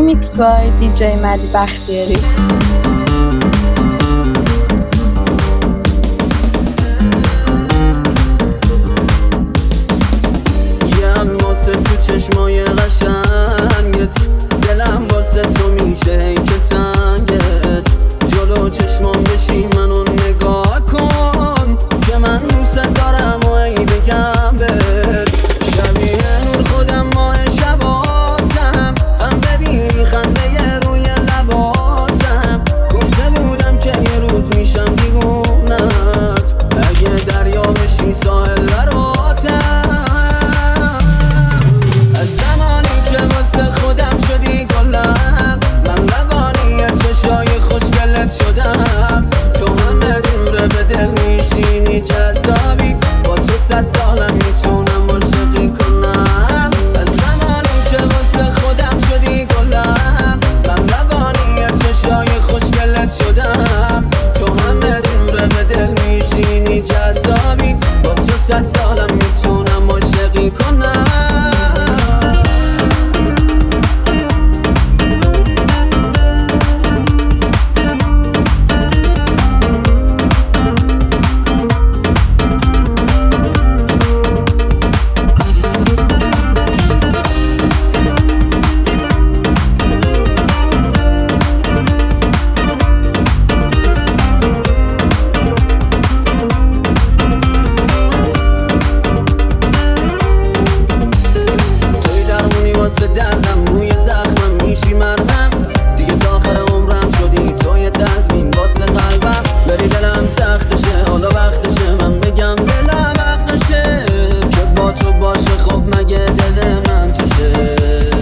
Remix by DJ مدی بختیاری. واسه تو چشمای قشنگت دلم واسه تو میشه ای که تنگت جلو چشمام بشی منو نگاه کن که من دوست دارم و ای بگم بهت شبیه نور خودم ماه شباتم هم ببینی خنده روی لباتم گفته بودم که یه روز میشم دیوونت اگه دریا بشی ساحل براتم شدم تو همه دوره به دل میشینی جذابی با تو 100 سالم میتونم عاشقی کنم از زمانی که واسه خودم شدی گلم من روانی چشای خوشگلت شدم تو همه دوره به دل میشینی جذابی با تو 100 سالم میتونم عاشقی کنم دردم روی زخمم میشی مرهم دیگه تا آخر عمرم شدی تو یه تضمین واسه قلبم بری دلم سختشه حالا وقتشه من بگم دلم حقشه که با تو باشه خب مگه دل من چشه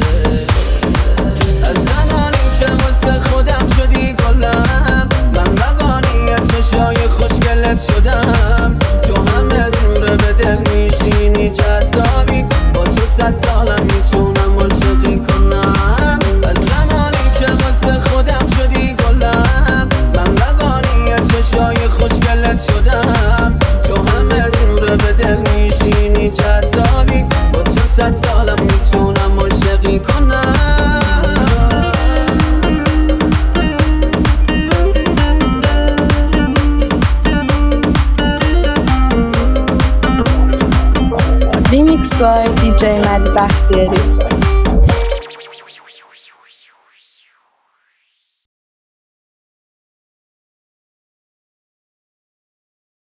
از زمانی که واسه خودم شدی گلم من روانی چشای خوشگلت شدم تو همه دوره به دل میشینی جذابی با تو 100 سالم میتونم عاشقی کنم از زمانی که واسه خودم شدی گلم من روانی چشای خوشگلت شدم تو همه دوره به دل میشینی جذابی با تو 100 سالم میتونم عاشقی کنم Remix by DJ مدی بختیاری.